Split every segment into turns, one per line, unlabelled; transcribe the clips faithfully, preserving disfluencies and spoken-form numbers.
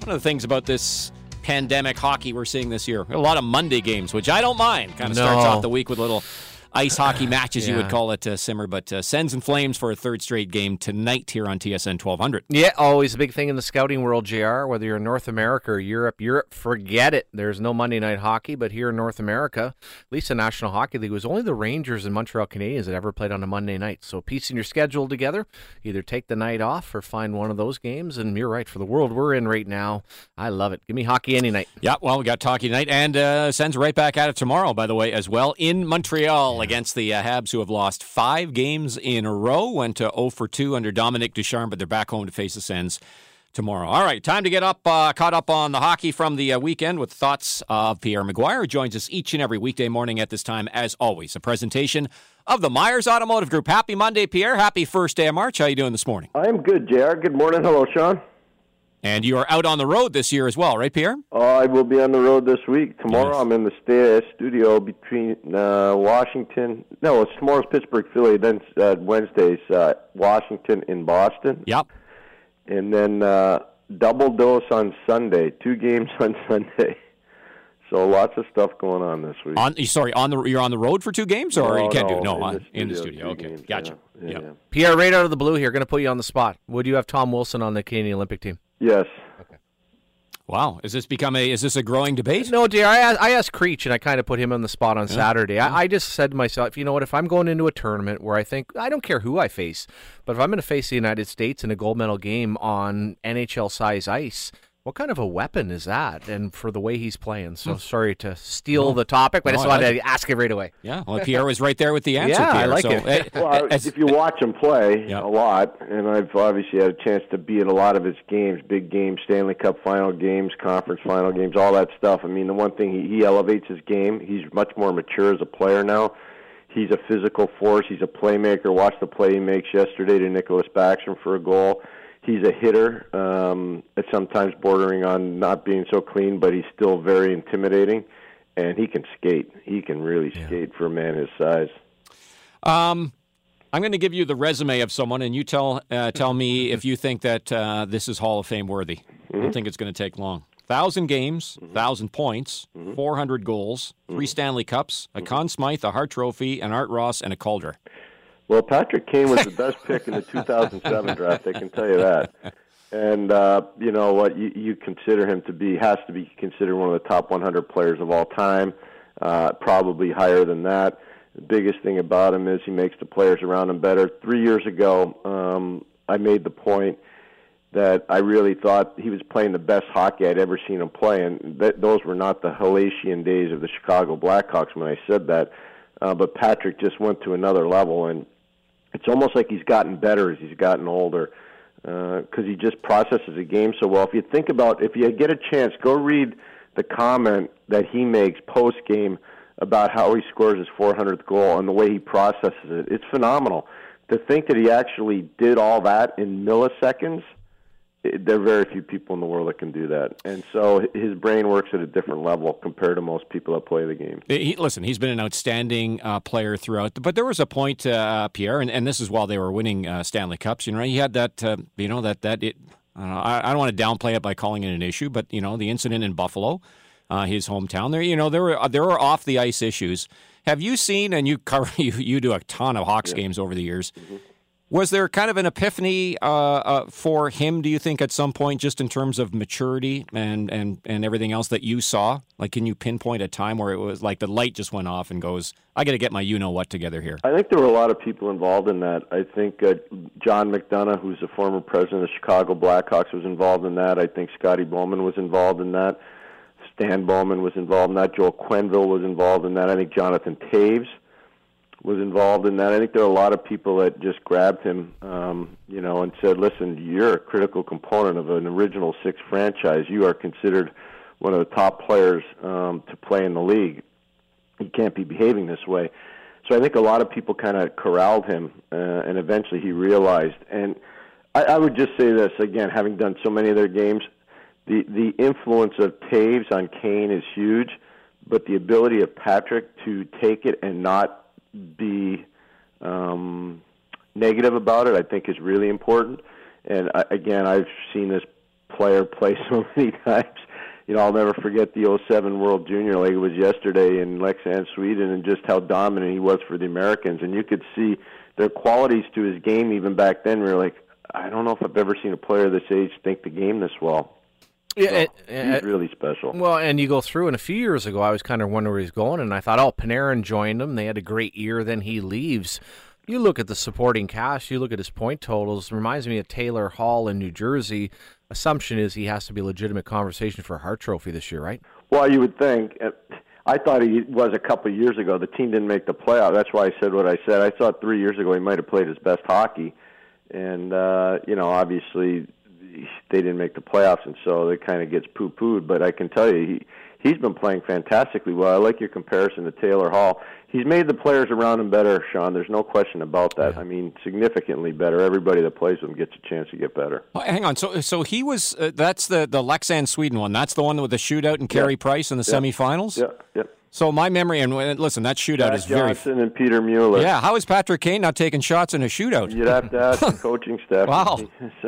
One of the things about this pandemic hockey we're seeing this year, a lot of Monday games, which I don't mind. Kind of
No.
starts off the week with little ice hockey matches,
Yeah.
you would call it, uh, Simmer. But uh, Sens and Flames for a third straight game tonight here on T S N twelve hundred.
Yeah, always a big thing in the scouting world, J R, whether you're in North America or Europe. Europe, forget it. There's no Monday night hockey, but here in North America, at least the National Hockey League, it was only the Rangers and Montreal Canadiens that ever played on a Monday night. So piecing your schedule together, either take the night off or find one of those games. And you're right, for the world we're in right now, I love it. Give me hockey any night.
Yeah, well, we got hockey tonight, and uh, Sens right back at it tomorrow, by the way, as well, in Montreal against the uh, Habs, who have lost five games in a row, went to oh for two under Dominic Ducharme, but they're back home to face the Sens tomorrow. All right, time to get up, uh, caught up on the hockey from the uh, weekend with thoughts of Pierre Maguire, who joins us each and every weekday morning at this time, as always. A presentation of the Myers Automotive Group. Happy Monday, Pierre. Happy first day of March. How you doing this morning?
I'm good, J R. Good morning. Hello, Sean.
And you are out on the road this year as well, right, Pierre?
Uh, I will be on the road this week. Tomorrow
Yes.
I'm in the sta- studio between uh, Washington. No, it's tomorrow's Pittsburgh, Philly. Then uh, Wednesday's uh, Washington in Boston.
Yep.
And then uh, double dose on Sunday. Two games on Sunday. So lots of stuff going on this week.
On, sorry, on the you're on the road for two games, or
No,
you can't do
no,
it? No,
in
on,
the
in the
studio,
studio.
two
Okay,
games,
gotcha.
yeah. Yeah,
Yeah.
yeah.
Pierre, right out of the blue here, going to put you on the spot. Would you have Tom Wilson on the Canadian Olympic team?
Yes.
Wow, is this become a is this a growing debate?
No, dear. I asked, I asked Creech, and I kind of put him on the spot on Saturday. I, I just said to myself, you know what? If I'm going into a tournament where I think I don't care who I face, but if I'm going to face the United States in a gold medal game on N H L size ice, what kind of a weapon is that? And for the way he's playing, so sorry to steal
No.
the topic, but
No,
I just
I
wanted
like
to ask it right away.
Yeah, well, Pierre was right there with the answer.
Yeah, I
Pierre.
like
so,
it.
eh,
Well,
as-
if you watch him play
Yeah.
a lot, and I've obviously had a chance to be at a lot of his games, big games, Stanley Cup final games, conference final games, all that stuff. I mean, the one thing, he, he elevates his game. He's much more mature as a player now. He's a physical force. He's a playmaker. Watch the play he makes yesterday to Nicholas Backstrom for a goal. He's a hitter. Um, it's sometimes bordering on not being so clean, but he's still very intimidating. And he can skate. He can really skate for a man his size.
um, I'm going to give you the resume of someone, and you tell uh, tell me if you think that uh, this is Hall of Fame worthy. I don't think it's going to take long. Thousand games, thousand points, four hundred goals, three Stanley Cups, a Conn Smythe, a Hart Trophy, an Art Ross, and a Calder.
Well, Patrick Kane was the best pick in the two thousand seven draft, I can tell you that. And, uh, you know what, you, you consider him to be, has to be considered one of the top one hundred players of all time, uh, probably higher than that. The biggest thing about him is he makes the players around him better. Three years ago, um, I made the point that I really thought he was playing the best hockey I'd ever seen him play, and th- those were not the halcyon days of the Chicago Blackhawks when I said that. Uh, but Patrick just went to another level, and it's almost like he's gotten better as he's gotten older because uh, he just processes a game so well. If you think about, if you get a chance, go read the comment that he makes post-game about how he scores his four hundredth goal and the way he processes it. It's phenomenal. To think that he actually did all that in milliseconds, it, there are very few people in the world that can do that. And so his brain works at a different level compared to most people that play the game.
He, listen, he's been an outstanding uh, player throughout, but there was a point, uh, Pierre, and, and this is while they were winning uh, Stanley Cups. You know, he had that, uh, you know, that that it. I don't, know, I, I don't want to downplay it by calling it an issue, but you know, the incident in Buffalo, uh, his hometown. There, you know, there were there were off the ice issues. Have you seen? And you cover you you do a ton of Hawks yeah. games over the years. Mm-hmm. Was there kind of an epiphany uh, uh, for him, do you think, at some point, just in terms of maturity and, and, and everything else that you saw? Like, can you pinpoint a time where it was like the light just went off and goes, I got to get my you-know-what together here?
I think there were a lot of people involved in that. I think uh, John McDonough, who's the former president of the Chicago Blackhawks, was involved in that. I think Scotty Bowman was involved in that. Stan Bowman was involved in that. Joel Quenneville was involved in that. I think Jonathan Taves was involved in that. I think there are a lot of people that just grabbed him, um, you know, and said, listen, you're a critical component of an original six franchise. You are considered one of the top players um, to play in the league. You can't be behaving this way. So I think a lot of people kind of corralled him, uh, and eventually he realized. And I, I would just say this, again, having done so many of their games, the, the influence of Taves on Kane is huge, but the ability of Patrick to take it and not be um, negative about it, I think, is really important. And I, again, I've seen this player play so many times. You know, I'll never forget the oh seven World Junior League. It was yesterday in Leksand, Sweden, and just how dominant he was for the Americans. And you could see their qualities to his game even back then. We were like, I don't know if I've ever seen a player this age think the game this well.
Yeah,
so
it,
he's
it,
really special.
Well, and you go through, and a few years ago, I was kind of wondering where he's going, and I thought, oh, Panarin joined him. They had a great year. Then he leaves. You look at the supporting cast, you look at his point totals, it reminds me of Taylor Hall in New Jersey. Assumption is he has to be a legitimate conversation for a Hart Trophy this year, right?
Well, you would think. I thought he was a couple of years ago. The team didn't make the playoff. That's why I said what I said. I thought three years ago he might have played his best hockey. And, uh, you know, obviously they didn't make the playoffs, and so it kind of gets poo-pooed. But I can tell you, he, he's been playing fantastically well. I like your comparison to Taylor Hall. He's made the players around him better, Sean. There's no question about that. Yeah. I mean, significantly better. Everybody that plays with him gets a chance to get better.
Well, hang on. So so he was, uh, that's the, the Leksand, Sweden one. That's the one with the shootout and Carey yeah. Price in the yeah. semifinals?
Yeah, yeah.
So my memory, and listen, that shootout
Jack
is very...
Johnson and Peter Mueller.
Yeah, how is Patrick Kane not taking shots in a shootout?
You'd have to ask the coaching staff.
Wow.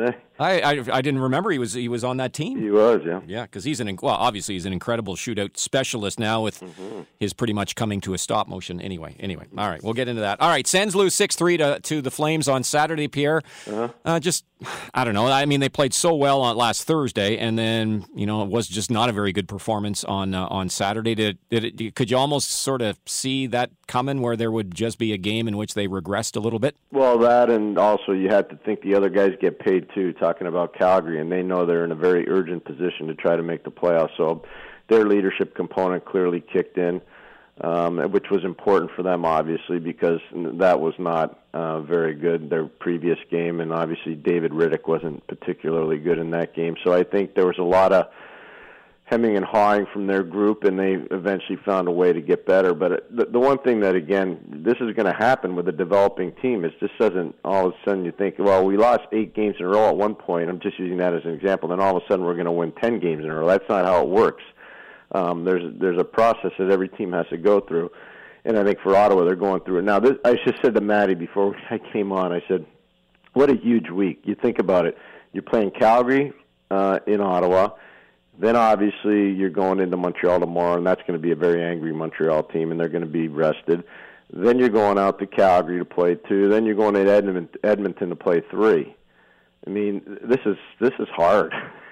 I, I I didn't remember he was he was on that team.
He was, yeah.
Yeah, because he's an, well, obviously he's an incredible shootout specialist now with mm-hmm. his pretty much coming to a stop motion. Anyway, anyway, all right, we'll get into that. All right, Sens lose six three to, to the Flames on Saturday, Pierre. Uh-huh. Uh, just, I don't know. I mean, they played so well on last Thursday, and then, you know, it was just not a very good performance on uh, on Saturday. Did, did it, could you almost sort of see that coming, where there would just be a game in which they regressed a little bit?
Well, that, and also you had to think the other guys get paid too, talking about Calgary, and they know they're in a very urgent position to try to make the playoffs. So their leadership component clearly kicked in, um, which was important for them, obviously, because that was not uh, very good, their previous game, and obviously David Riddick wasn't particularly good in that game. So I think there was a lot of hemming and hawing from their group, and they eventually found a way to get better. But the, the one thing that, again, this is going to happen with a developing team is this doesn't all of a sudden you think, well, we lost eight games in a row at one point. I'm just using that as an example. Then all of a sudden we're going to win ten games in a row. That's not how it works. Um, there's there's a process that every team has to go through, and I think for Ottawa they're going through it. Now, this, I just said to Maddie before I came on, I said, what a huge week. You think about it. You're playing Calgary uh, in Ottawa. Then, obviously, you're going into Montreal tomorrow, and that's going to be a very angry Montreal team, and they're going to be rested. Then you're going out to Calgary to play two. Then you're going to Edmonton, Edmonton to play three. I mean, this is this is hard.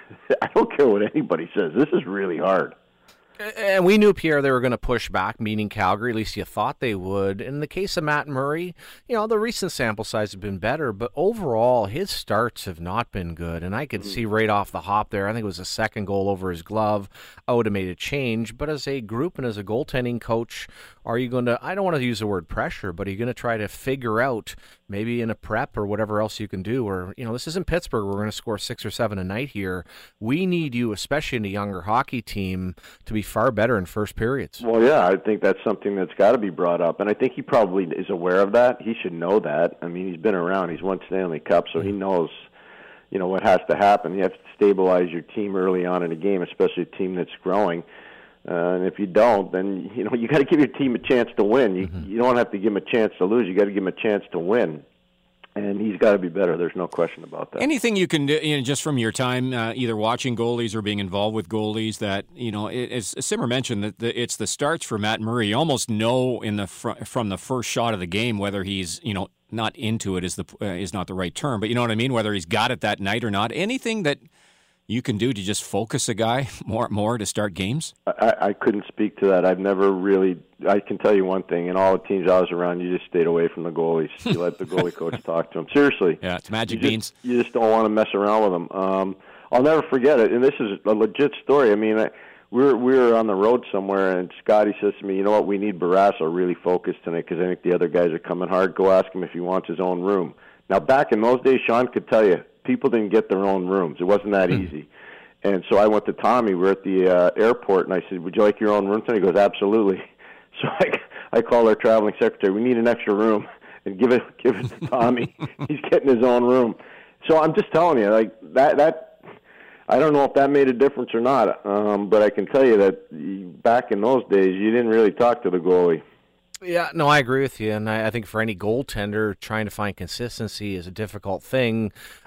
I don't care what anybody says. This is really hard.
And we knew, Pierre, they were going to push back, meaning Calgary. At least you thought they would. In the case of Matt Murray, you know, the recent sample size has been better, but overall, his starts have not been good. And I could mm-hmm. see right off the hop there, I think it was a second goal over his glove. I would have made a change. But as a group and as a goaltending coach, are you going to, I don't want to use the word pressure, but are you going to try to figure out, maybe in a prep or whatever else you can do, or, you know, this isn't Pittsburgh. We're going to score six or seven a night here. We need you, especially in a younger hockey team, to be far better in first periods.
Well, yeah, I think that's something that's got to be brought up, and I think he probably is aware of that. He should know that. I mean, he's been around. He's won Stanley Cup, so he knows, you know, what has to happen. You have to stabilize your team early on in a game, especially a team that's growing. Uh, and if you don't, then, you know, you got to give your team a chance to win. You, mm-hmm. you don't have to give him a chance to lose. You got to give him a chance to win. And he's got to be better. There's no question about that.
Anything you can do, you know, just from your time, uh, either watching goalies or being involved with goalies, that, you know, it, as Simmer mentioned, that the, it's the starts for Matt Murray. You almost know in the fr- from the first shot of the game whether he's, you know, not into it is the uh, is not the right term, but you know what I mean. Whether he's got it that night or not. Anything that you can do to just focus a guy more more to start games?
I, I couldn't speak to that. I've never really. I can tell you one thing. In all the teams I was around, you just stayed away from the goalies. You let the goalie coach talk to them. Seriously.
Yeah, it's magic
you
beans.
Just, you just don't want to mess around with them. Um, I'll never forget it. And this is a legit story. I mean, I, we were we were on the road somewhere, and Scotty says to me, "You know what? We need Barrasso really focused tonight because I think the other guys are coming hard. Go ask him if he wants his own room." Now, back in those days, Sean could tell you, people didn't get their own rooms. It wasn't that easy. And so I went to Tommy. We were at the uh, airport, and I said, "Would you like your own room tonight?" He goes, "Absolutely." So I, I called our traveling secretary. We need an extra room, and give it give it to Tommy. He's getting his own room. So I'm just telling you, like that. That I don't know if that made a difference or not, um, but I can tell you that back in those days, you didn't really talk to the goalie.
Yeah, no, I agree with you, and I, I think for any goaltender, trying to find consistency is a difficult thing.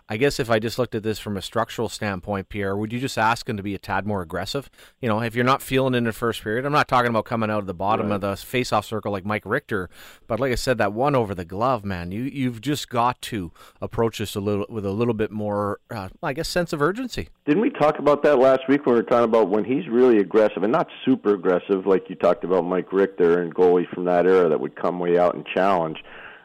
I guess if I just looked at this from a structural standpoint, Pierre, would you just ask him to be a tad more aggressive? You know, if you're not feeling in the first period, I'm not talking about coming out of the bottom
right.
of the face-off circle like Mike Richter, but like I said, that one over the glove, man, you, you've just got to approach this a little with a little bit more, uh, I guess, sense of urgency.
Didn't we talk about that last week when we were talking about when he's really aggressive and not super aggressive like you talked about Mike Richter and goalies from that era that would come way out and challenge?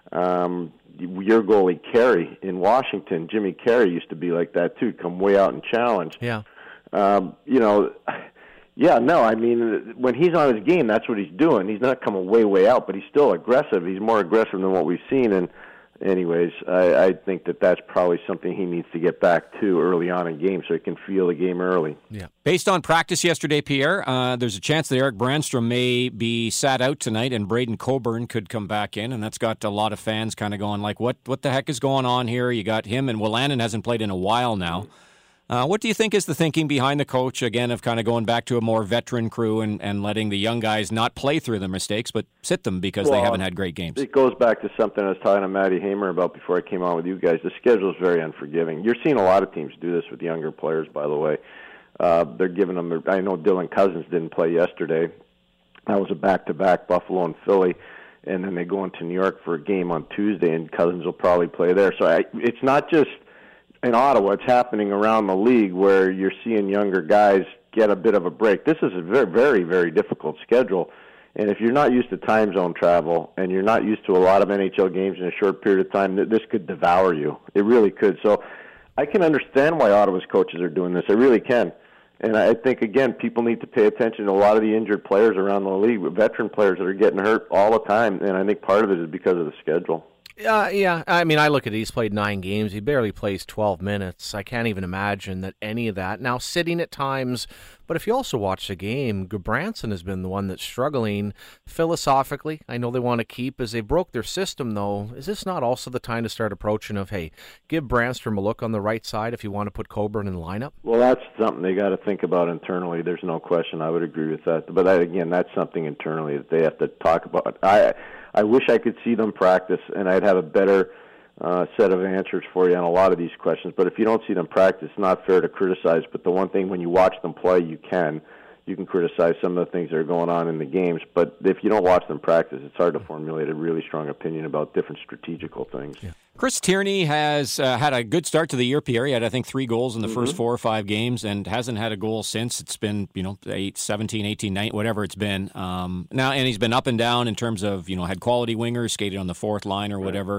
Um, your goalie Carey in Washington, Jimmy Carey used to be like that too, come way out and challenge.
Yeah.
Um, you know, yeah, no, I mean, when he's on his game, that's what he's doing. He's not coming way, way out, but he's still aggressive. He's more aggressive than what we've seen, and anyways, I, I think that that's probably something he needs to get back to early on in games so he can feel the game early.
Yeah. Based on practice yesterday, Pierre, uh, there's a chance that Eric Brandstrom may be sat out tonight and Braden Coburn could come back in, and that's got a lot of fans kind of going like, what what the heck is going on here? You got him, and Wolanin hasn't played in a while now. Uh, what do you think is the thinking behind the coach, again, of kind of going back to a more veteran crew and, and letting the young guys not play through their mistakes, but sit them because
well,
they haven't had great games?
It goes back to something I was talking to Matty Hamer about before I came on with you guys. The schedule is very unforgiving. You're seeing a lot of teams do this with younger players, by the way. Uh, they're giving them, I know Dylan Cousins didn't play yesterday. That was a back-to-back, Buffalo and Philly. And then they go into New York for a game on Tuesday, and Cousins will probably play there. So I, it's not just in Ottawa, it's happening around the league where you're seeing younger guys get a bit of a break. This is a very, very, very difficult schedule. And if you're not used to time zone travel and you're not used to a lot of N H L games in a short period of time, this could devour you. It really could. So I can understand why Ottawa's coaches are doing this. I really can. And I think, again, people need to pay attention to a lot of the injured players around the league, veteran players that are getting hurt all the time. And I think part of it is because of the schedule.
Uh, yeah, I mean, I look at it, he's played nine games. He barely plays twelve minutes. I can't even imagine that any of that. Now, sitting at times, but if you also watch the game, Gudbranson has been the one that's struggling philosophically. I know they want to keep, as they broke their system, though. Is this not also the time to start approaching of, hey, give Brandstrom a look on the right side if you want to put Coburn in the lineup?
Well, that's something they got to think about internally. There's no question. I would agree with that. But, that, again, that's something internally that they have to talk about. I I wish I could see them practice, and I'd have a better uh, set of answers for you on a lot of these questions. But if you don't see them practice, it's not fair to criticize. But the one thing, when you watch them play, you can. You can criticize some of the things that are going on in the games. But if you don't watch them practice, it's hard to formulate a really strong opinion about different strategical things.
Yeah. Chris Tierney has uh, had a good start to the year, Pierre. He had, I think, three goals in the mm-hmm. first four or five games and hasn't had a goal since. It's been, you know, eight, seventeen, eighteen, nineteen, whatever it's been. Um, now, and he's been up and down in terms of, you know, had quality wingers, skated on the fourth line or whatever.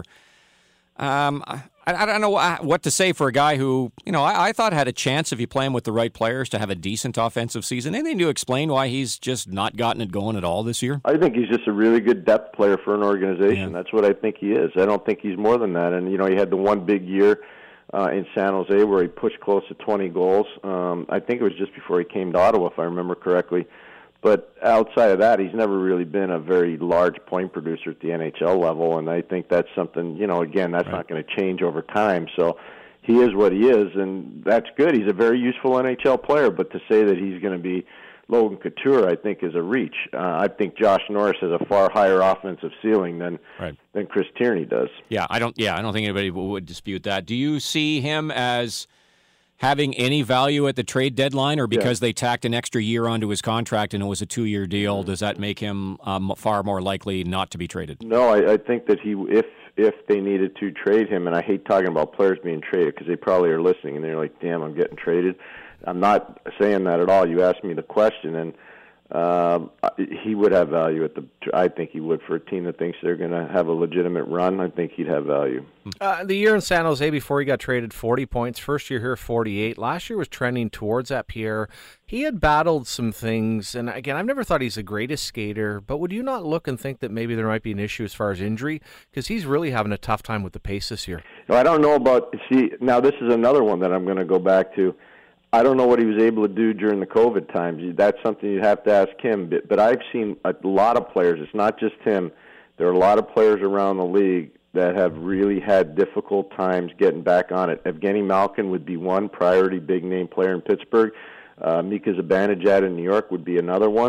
Um, I, I don't know what to say for a guy who, you know, I, I thought had a chance if you play him with the right players to have a decent offensive season. Anything to explain why he's just not gotten it going at all this year?
I think he's just a really good depth player for an organization. Yeah. That's what I think he is. I don't think he's more than that. And, you know, he had the one big year uh, in San Jose where he pushed close to twenty goals. Um, I think it was just before he came to Ottawa, if I remember correctly. But outside of that, he's never really been a very large point producer at the N H L level, and I think that's something, you know, again, that's right. not going to change over time. So he is what he is, and that's good. He's a very useful N H L player, but to say that he's going to be Logan Couture, I think, is a reach. Uh, I think Josh Norris has a far higher offensive ceiling than
right.
than Chris Tierney does.
Yeah, I don't. Yeah, I don't think anybody would dispute that. Do you see him as having any value at the trade deadline, or because yeah. they tacked an extra year onto his contract and it was a two-year deal, does that make him um, far more likely not to be traded?
No, I, I think that he, if if they needed to trade him, and I hate talking about players being traded because they probably are listening and they're like, damn, I'm getting traded. I'm not saying that at all. You asked me the question, and um, he would have value at the. I think he would for a team that thinks they're going to have a legitimate run. I think he'd have value.
Uh, the year in San Jose before he got traded, forty points. First year here, forty-eight. Last year was trending towards that, Pierre. He had battled some things, and again, I've never thought he's the greatest skater, but would you not look and think that maybe there might be an issue as far as injury? Because he's really having a tough time with the pace this year.
No, I don't know about, see, now this is another one that I'm going to go back to. I don't know what he was able to do during the COVID times. That's something you'd have to ask him. But, but I've seen a lot of players. It's not just him. There are a lot of players around the league that have really had difficult times getting back on it. Evgeny Malkin would be one priority big-name player in Pittsburgh. Uh, Mika Zibanejad in New York would be another one.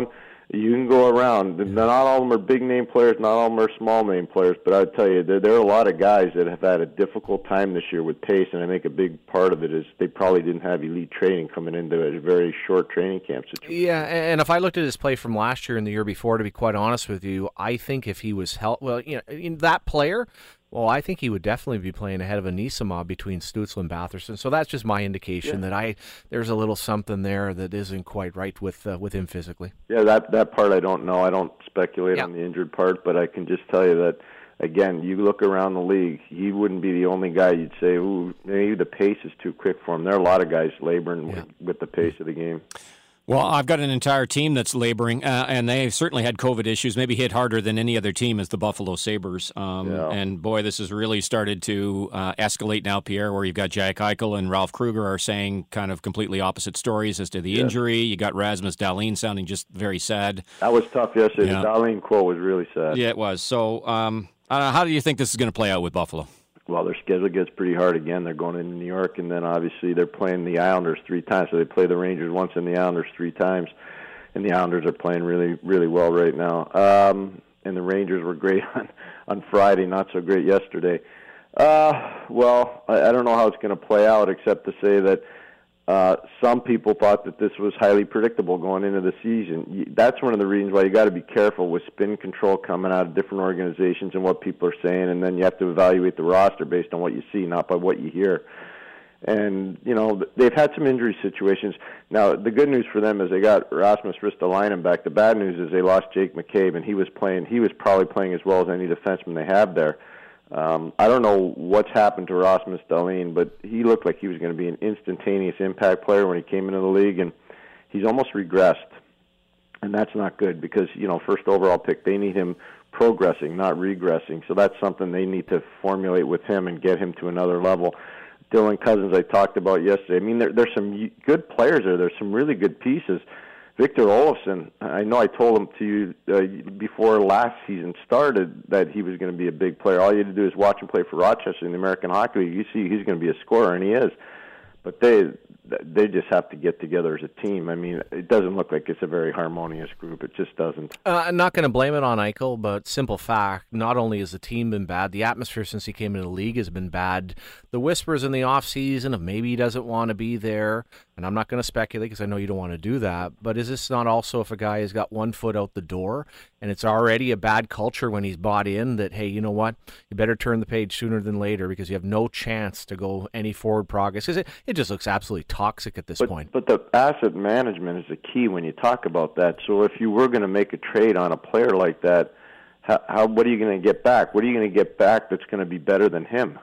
you can go around. Not all of them are big-name players, not all of them are small-name players, but I would tell you, there, there are a lot of guys that have had a difficult time this year with pace, and I think a big part of it is they probably didn't have elite training coming into a very short training camp situation.
Yeah, and if I looked at his play from last year and the year before, to be quite honest with you, I think if he was held, well, you know, in that player, well, I think he would definitely be playing ahead of Anisimov between Stützle and Batherson. So that's just my indication yeah. that I there's a little something there that isn't quite right with uh, with him physically.
Yeah, that that part I don't know. I don't speculate yeah. on the injured part, but I can just tell you that, again, you look around the league, he wouldn't be the only guy you'd say, ooh, maybe the pace is too quick for him. There are a lot of guys laboring yeah. with, with the pace of the game.
Well, I've got an entire team that's laboring, uh, and they certainly had COVID issues, maybe hit harder than any other team as the Buffalo Sabres. Um, yeah. And, boy, this has really started to uh, escalate now, Pierre, where you've got Jack Eichel and Ralph Kruger are saying kind of completely opposite stories as to the yeah. injury. You got Rasmus Dahlin sounding just very sad.
That was tough yesterday. Yeah. The Dahlin quote was really sad.
Yeah, it was. So um, uh, how do you think this is going to play out with Buffalo?
Well, their schedule gets pretty hard again. They're going into New York, and then obviously they're playing the Islanders three times. So they play the Rangers once and the Islanders three times, and the Islanders are playing really, really well right now. Um, and the Rangers were great on, on Friday, not so great yesterday. Uh, well, I, I don't know how it's going to play out, except to say that uh, some people thought that this was highly predictable going into the season. That's one of the reasons why you got to be careful with spin control coming out of different organizations and what people are saying, and then you have to evaluate the roster based on what you see, not by what you hear. And, you know, they've had some injury situations. Now, the good news for them is they got Rasmus Ristolainen back. The bad news is they lost Jake McCabe, and he was playing. He was probably playing as well as any defenseman they have there. Um, I don't know what's happened to Rasmus Dahlin, but he looked like he was going to be an instantaneous impact player when he came into the league, and he's almost regressed. And that's not good because, you know, first overall pick, they need him progressing, not regressing. So that's something they need to formulate with him and get him to another level. Dylan Cousins, I talked about yesterday. I mean, there, there's some good players there. There's some really good pieces. Victor Olofsson, I know I told him to you uh, before last season started that he was going to be a big player. All you had to do is watch him play for Rochester in the American Hockey League. You see he's going to be a scorer, and he is. But they they just have to get together as a team. I mean, it doesn't look like it's a very harmonious group. It just doesn't.
Uh, I'm not going to blame it on Eichel, but simple fact, not only has the team been bad, the atmosphere since he came into the league has been bad. The whispers in the offseason of maybe he doesn't want to be there, and I'm not going to speculate because I know you don't want to do that, but is this not also if a guy has got one foot out the door and it's already a bad culture when he's bought in that, hey, you know what, you better turn the page sooner than later because you have no chance to go any forward progress because it, it just looks absolutely toxic at this
but,
point.
But the asset management is the key when you talk about that. So if you were going to make a trade on a player like that, how, how what are you going to get back? What are you going to get back that's going to be better than him?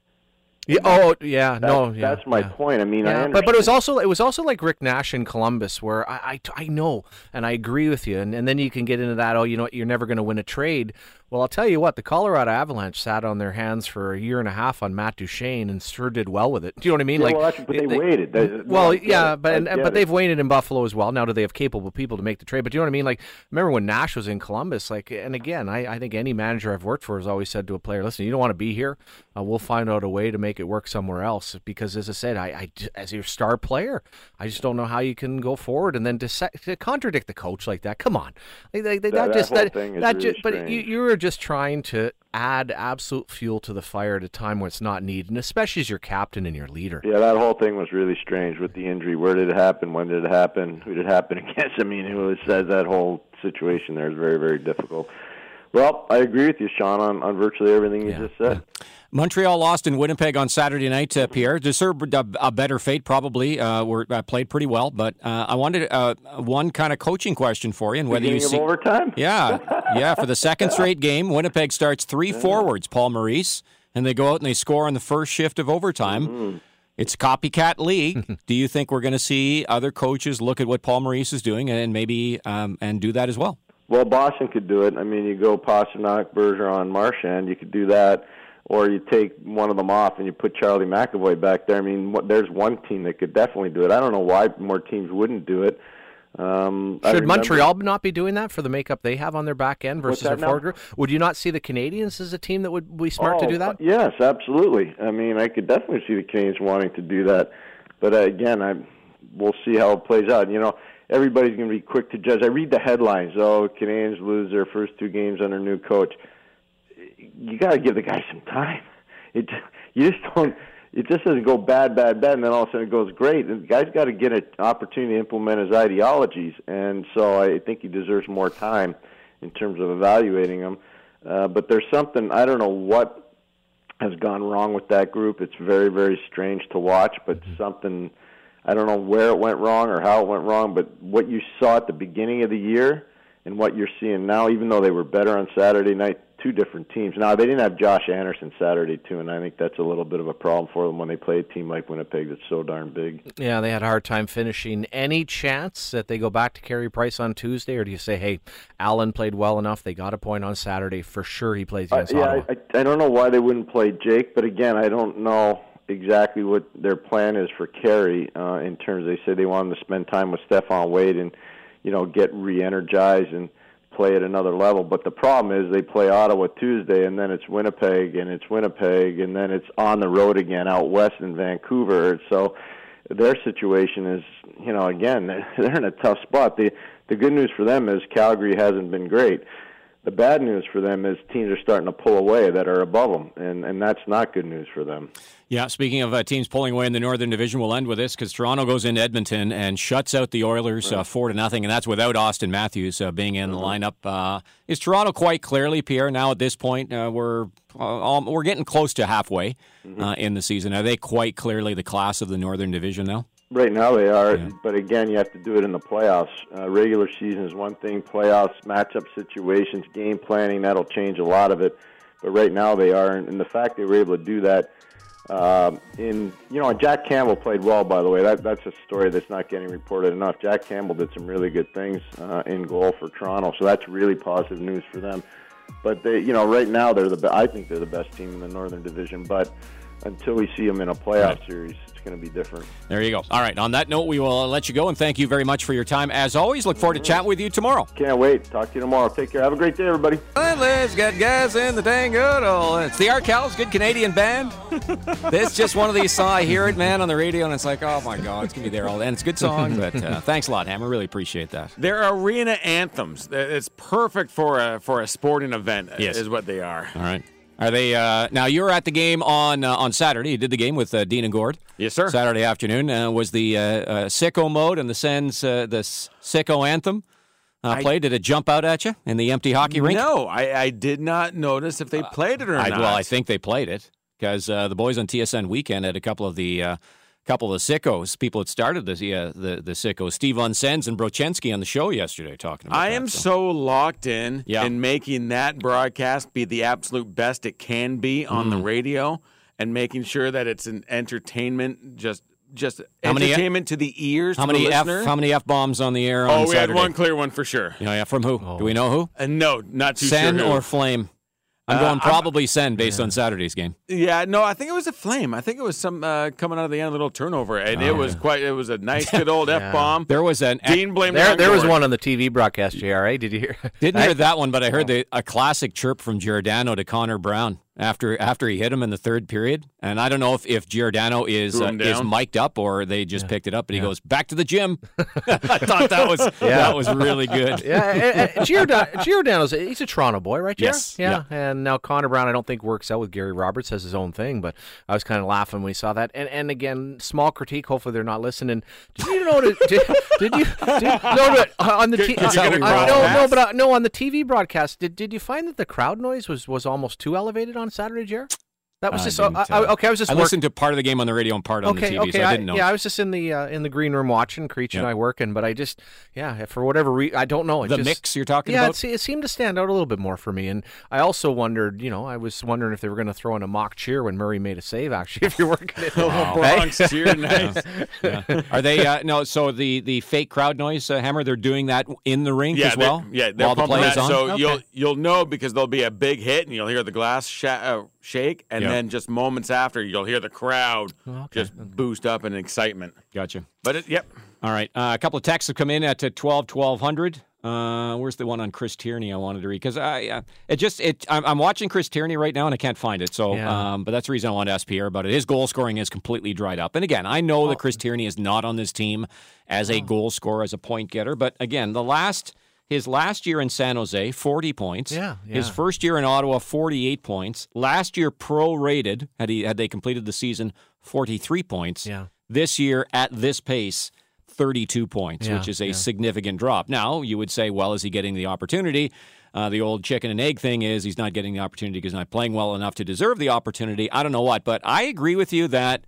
Yeah. Oh, yeah.
That's,
no. Yeah,
that's my
yeah.
point. I mean,
yeah,
I understand.
but but it was also it was also like Rick Nash in Columbus, where I I, I know and I agree with you, and, and then you can get into that. Oh, you know what? You're never going to win a trade. Well, I'll tell you what, the Colorado Avalanche sat on their hands for a year and a half on Matt Duchene and sure did well with it. Do you know what I mean?
Yeah,
like,
well, that's, but they, they waited. They,
well, yeah, but and, but
it.
they've waited in Buffalo as well. Now, do they have capable people to make the trade? But do you know what I mean? Like, remember when Nash was in Columbus? Like, and again, I, I think any manager I've worked for has always said to a player, listen, you don't want to be here. Uh, we'll find out a way to make it work somewhere else. Because, as I said, I, I as your star player, I just don't know how you can go forward and then to, se- to contradict the coach like that. Come on, like, they, they, that, that just that, that
really
just. But you, you were just trying to add absolute fuel to the fire at a time when it's not needed, and especially as your captain and your leader.
Yeah, that whole thing was really strange with the injury. Where did it happen? When did it happen? Who did it happen against? I mean, it was said that whole situation there is very, very difficult. Well, I agree with you, Sean, on, on virtually everything you
yeah.
just said.
Yeah. Montreal lost in Winnipeg on Saturday night, uh, Pierre. Deserved a, a better fate, probably. Uh, were uh, played pretty well, but uh, I wanted uh, one kind of coaching question for you, and whether
Beginning
you see
of overtime.
Yeah, yeah. For the second straight game, Winnipeg starts three forwards, Paul Maurice, and they go out and they score on the first shift of overtime. Mm-hmm. It's a copycat league. Do you think we're going to see other coaches look at what Paul Maurice is doing and maybe um, and do that as well?
Well, Boston could do it. I mean, you go Pasternak, Bergeron, Marchand. You could do that. Or you take one of them off and you put Charlie McAvoy back there. I mean, there's one team that could definitely do it. I don't know why more teams wouldn't do it. Um,
Should Montreal not be doing that for the makeup they have on their back end versus their forward group? Would you not see the Canadians as a team that would be smart
oh,
to do that?
Yes, absolutely. I mean, I could definitely see the Canadians wanting to do that. But uh, again, I we'll see how it plays out. You know, everybody's going to be quick to judge. I read the headlines. Oh, Canadians lose their first two games under new coach. You got to give the guy some time. It you just don't. It just doesn't go bad, bad, bad, and then all of a sudden it goes great. And the guy's got to get an opportunity to implement his ideologies, and so I think he deserves more time in terms of evaluating him. Uh, but there's something, I don't know what has gone wrong with that group. It's very, very strange to watch, but something, I don't know where it went wrong or how it went wrong, but what you saw at the beginning of the year and what you're seeing now, even though they were better on Saturday night, two different teams. Now, they didn't have Josh Anderson Saturday, too, and I think that's a little bit of a problem for them when they play a team like Winnipeg that's so darn big.
Yeah, they had a hard time finishing. Any chance that they go back to Carey Price on Tuesday, or do you say, hey, Allen played well enough, they got a point on Saturday, for sure he plays against
uh, yeah,
Ottawa?
I, I don't know why they wouldn't play Jake, but again, I don't know exactly what their plan is for Carey uh, in terms, they said they wanted to spend time with Stephon Wade and, you know, get re-energized and play at another level. But the problem is they play Ottawa Tuesday, and then it's Winnipeg, and it's Winnipeg, and then it's on the road again out west in Vancouver. So their situation is, you know, again, they're in a tough spot. The, the good news for them is Calgary hasn't been great. The bad news for them is teams are starting to pull away that are above them, and, and that's not good news for them.
Yeah, speaking of uh, teams pulling away in the Northern Division, we'll end with this because Toronto goes into Edmonton and shuts out the Oilers uh, four to nothing, and that's without Auston Matthews uh, being in mm-hmm. the lineup. Uh, is Toronto quite clearly, Pierre? Now at this point, uh, we're uh, we're getting close to halfway mm-hmm. uh, in the season. Are they quite clearly the class of the Northern Division now?
Right now they are,
yeah.
But again, you have to do it in the playoffs. Uh, regular season is one thing, playoffs, matchup situations, game planning, that'll change a lot of it. But right now they are, and the fact they were able to do that uh, in, you know, Jack Campbell played well, by the way. That, that's a story that's not getting reported enough. Jack Campbell did some really good things uh, in goal for Toronto, so that's really positive news for them. But they, you know, right now they're the, be- I think they're the best team in the Northern Division, but until we see them in a playoff right. series, going to be different.
There you go. All right. On that note, we will let you go, and thank you very much for your time. As always, look forward to chatting with you tomorrow.
Can't wait. Talk to you tomorrow. Take care. Have a great day, everybody.
Let's get gas in the dang good old. It's the Arkells, good Canadian band. This is just one of these songs. I hear it, man, on the radio, and it's like, oh my God, it's going to be there all day. And it's a good song, but uh, thanks a lot, Hammer. Really appreciate that.
They're arena anthems. It's perfect for a for a sporting event.
Yes.
Is what they are.
All right. Are they uh, now? You were at the game on uh, on Saturday. You did the game with uh, Dean and Gord.
Yes, sir.
Saturday afternoon uh, was the uh, uh, sicko mode and the Sens uh, the sicko anthem uh,
I,
played. Did it jump out at you in the empty hockey rink?
No, I, I did not notice if they played it or
uh,
not.
I, well, I think they played it because uh, the boys on T S N Weekend had a couple of the. Uh, couple of sickos, people that started the uh, the the sickos, Steve Unsens and Brochensky on the show yesterday talking about
I
that,
am
so.
so locked in
yeah.
in making that broadcast be the absolute best it can be on mm. the radio and making sure that it's an entertainment, just just how entertainment many, to the ears,
how
to
many
the
F,
listener.
How many F-bombs on the air on
Oh, we
Saturday?
had one clear one for sure.
Yeah, yeah from who?
Oh.
Do we know who?
Uh, no, not too
Sen
sure who.
or Flame? I'm
Uh,
going probably
I'm,
Sen based
yeah.
on Saturday's game.
Yeah, no, I think it was a Flame. I think it was some uh, coming out of the end, a little turnover, and
oh,
it was
yeah.
quite. It was a nice, good old
yeah.
F bomb.
There was an
Dean blamed
there.
on
There was
Gord.
one on the T V broadcast, J R A. Did you hear?
Didn't hear that one, but I heard the, a classic chirp from Giordano to Connor Brown after after he hit him in the third period. And I don't know if, if Giordano is uh, is mic'd up or they just yeah. picked it up, but he yeah. goes, back to the gym. I thought that was yeah. that was really good.
Yeah, and, and Giordano, Giordano's he's a Toronto boy, right? Jared?
Yes.
Yeah.
yeah.
And now Connor Brown, I don't think works out with Gary Roberts, has his own thing, but I was kind of laughing when we saw that. And and again, small critique. Hopefully, they're not listening. Did you know? To, did, did you? Did, no, no, on the t- uh, uh, no, no, but uh, no, on the T V broadcast. Did did you find that the crowd noise was, was almost too elevated on Saturday, Jared? That was
I
just uh, I,
uh,
okay. I was just
I
work-
listened to part of the game on the radio and part on
okay,
the T V,
okay,
so I didn't know.
Yeah, I was just in the uh, in the green room watching Creech
yeah.
and I working, but I just yeah, for whatever reason, I don't know. It
the
just,
mix you're talking
yeah,
about.
Yeah, it, it seemed to stand out a little bit more for me, and I also wondered, you know, I was wondering if they were going to throw in a mock cheer when Murray made a save. Actually, if you're working it,
oh, Bronx cheer, nice.
Yeah. Yeah. Are they uh, no? So the, the fake crowd noise, uh, Hammer, they're doing that in the rink
yeah,
as well.
Yeah, they're
while the
pumping
play
that,
is on?
so
okay.
you'll you'll know because there'll be a big hit and you'll hear the glass sh- uh, shake, and
yeah.
then just moments after you'll hear the crowd
okay.
just okay. boost up in excitement.
Gotcha.
But it, yep.
All right. Uh, a couple of texts have come in at uh, twelve twelve hundred. Uh, where's the one on Chris Tierney I wanted to read? Because I, uh, it just it. I'm, I'm watching Chris Tierney right now and I can't find it. So, yeah. um, but that's the reason I wanted to ask Pierre about it. His goal scoring is completely dried up. And again, I know oh. that Chris Tierney is not on this team as a oh. goal scorer, as a point getter. But again, the last his last year in San Jose, forty points.
Yeah, yeah.
His first year in Ottawa, forty-eight points. Last year, prorated had he had they completed the season, forty-three points.
Yeah.
This year, at this pace, thirty-two points,
yeah,
which is a
yeah.
significant drop. Now, you would say, well, is he getting the opportunity? Uh, the old chicken and egg thing is he's not getting the opportunity because he's not playing well enough to deserve the opportunity. I don't know what, but I agree with you that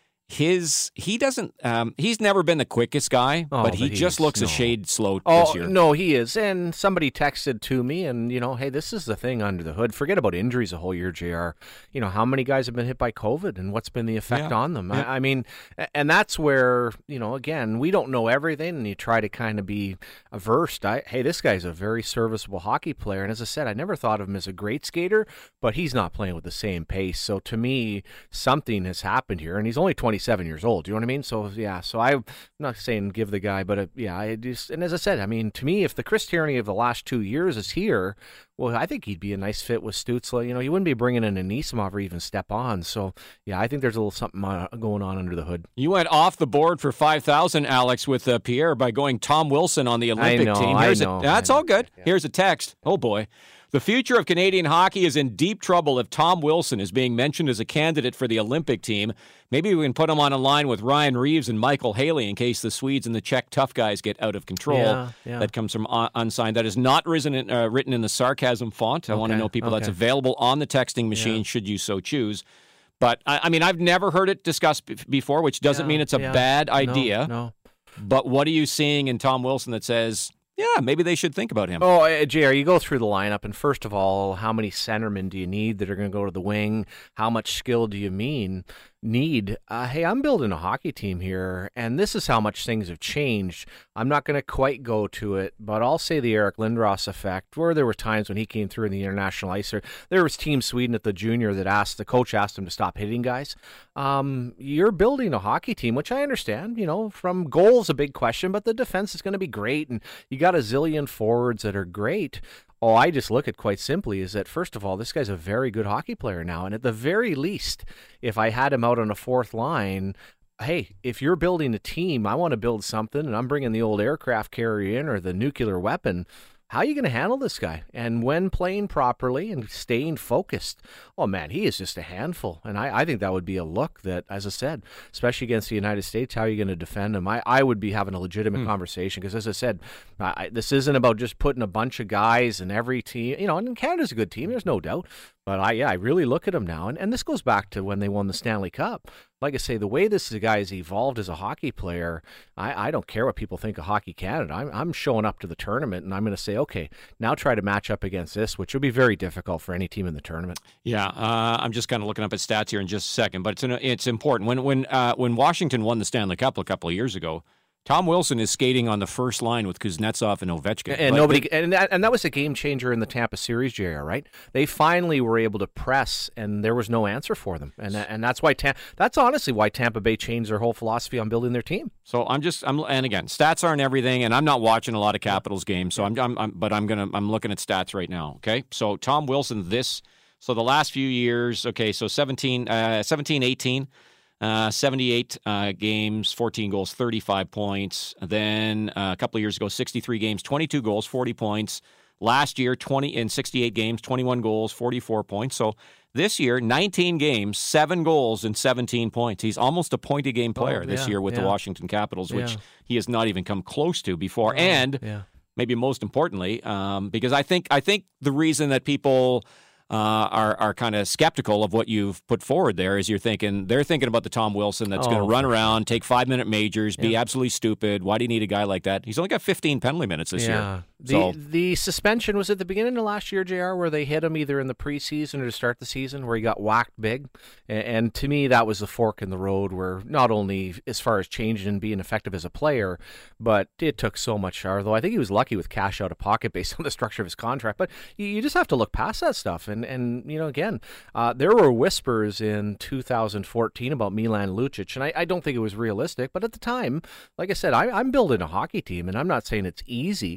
his he doesn't um, he's never been the quickest guy,
oh,
but he
but
just looks
no.
a shade slow
oh,
this year.
No, he is. And somebody texted to me, and you know, hey, this is the thing under the hood. Forget about injuries a whole year, J R. You know, how many guys have been hit by COVID, and what's been the effect
yeah.
on them?
Yeah.
I, I mean, and that's where you know, again, we don't know everything, and you try to kind of be versed. I, hey, this guy's a very serviceable hockey player, and as I said, I never thought of him as a great skater, but he's not playing with the same pace. So to me, something has happened here, and he's only twenty-seven years old. Do you know what I mean? So yeah, so I, I'm not saying give the guy, but uh, yeah, I just, and as I said, I mean, to me, if the Chris Tierney of the last two years is here, well, I think he'd be a nice fit with Stützle. You know, you wouldn't be bringing in Anisimov or even Stepan. So yeah, I think there's a little something uh, going on under the hood.
You went off the board for five thousand, Alex, with uh, Pierre by going Tom Wilson on the Olympic
I know,
team. Here's
I know.
A, that's
I know.
all good.
Yeah.
Here's a text. Oh boy. The future of Canadian hockey is in deep trouble if Tom Wilson is being mentioned as a candidate for the Olympic team. Maybe we can put him on a line with Ryan Reeves and Michael Haley in case the Swedes and the Czech tough guys get out of control.
Yeah, yeah.
That comes from un- unsigned. That is not risen in, uh, written in the sarcasm font. I
okay,
want to know people
okay.
that's available on the texting machine
yeah.
should you so choose. But, I, I mean, I've never heard it discussed b- before, which doesn't
yeah,
mean it's a
yeah.
bad idea.
No, no.
But what are you seeing in Tom Wilson that says, yeah, maybe they should think about him?
Oh, uh, J R, you go through the lineup, and first of all, how many centermen do you need that are going to go to the wing? How much skill do you mean need? Uh, hey, I'm building a hockey team here, and this is how much things have changed. I'm not going to quite go to it, but I'll say the Eric Lindros effect, where there were times when he came through in the international ice, or there was Team Sweden at the junior that asked, the coach asked him to stop hitting guys. Um, you're building a hockey team, which I understand, you know, from goals a big question, but the defense is going to be great, and you got a zillion forwards that are great. Oh, I just look at quite simply is that, first of all, this guy's a very good hockey player now. And at the very least, if I had him out on a fourth line, hey, if you're building a team, I want to build something, and I'm bringing the old aircraft carrier in or the nuclear weapon, how are you going to handle this guy? And when playing properly and staying focused, oh, man, he is just a handful. And I, I think that would be a look that, as I said, especially against the United States, how are you going to defend him? I, I would be having a legitimate hmm. conversation because, as I said, I, this isn't about just putting a bunch of guys in every team. You know, and Canada's a good team, there's no doubt. But, I yeah, I really look at him now. And, and this goes back to when they won the Stanley Cup. Like I say, the way this guy has evolved as a hockey player, I, I don't care what people think of Hockey Canada. I'm, I'm showing up to the tournament, and I'm going to say, okay, now try to match up against this, which would be very difficult for any team in the tournament.
Yeah, uh, I'm just kind of looking up at stats here in just a second, but it's an, it's important. When when uh, when Washington won the Stanley Cup a couple of years ago, Tom Wilson is skating on the first line with Kuznetsov and Ovechkin.
And
but
nobody,
they,
and that, and that was a game changer in the Tampa series, J R, right? They finally were able to press, and there was no answer for them, and and that's why Tam- that's honestly why Tampa Bay changed their whole philosophy on building their team.
So I'm just, I'm, and again, stats aren't everything, and I'm not watching a lot of Capitals games, so I'm, I'm, I'm but I'm gonna, I'm looking at stats right now. Okay, so Tom Wilson, this, so the last few years, okay, so seventeen, uh, seventeen, eighteen. Uh, seventy-eight uh, games, fourteen goals, thirty-five points. Then uh, a couple of years ago, sixty-three games, twenty-two goals, forty points. Last year, twenty in sixty-eight games, twenty-one goals, forty-four points. So this year, nineteen games, seven goals, and seventeen points. He's almost a point-a-game player
oh,
this
yeah,
year with
yeah.
the Washington Capitals, which
yeah.
he has not even come close to before.
Oh,
and
yeah.
maybe most importantly, um, because I think I think the reason that people Uh, are are kind of skeptical of what you've put forward there is you're thinking they're thinking about the Tom Wilson that's
oh,
going to run around, take five minute majors,
yeah.
be absolutely stupid. Why do you need a guy like that? He's only got fifteen penalty minutes this
yeah.
year.
The
So
the suspension was at the beginning of last year, J R, where they hit him either in the preseason or to start the season, where he got whacked big. And, and to me, that was the fork in the road, where not only as far as changing and being effective as a player, but it took so much. Although I think he was lucky with cash out of pocket based on the structure of his contract. But you, you just have to look past that stuff. And and you know. Again, uh, there were whispers in two thousand fourteen about Milan Lucic, and I, I don't think it was realistic, but at the time, like I said, I, I'm building a hockey team, and I'm not saying it's easy,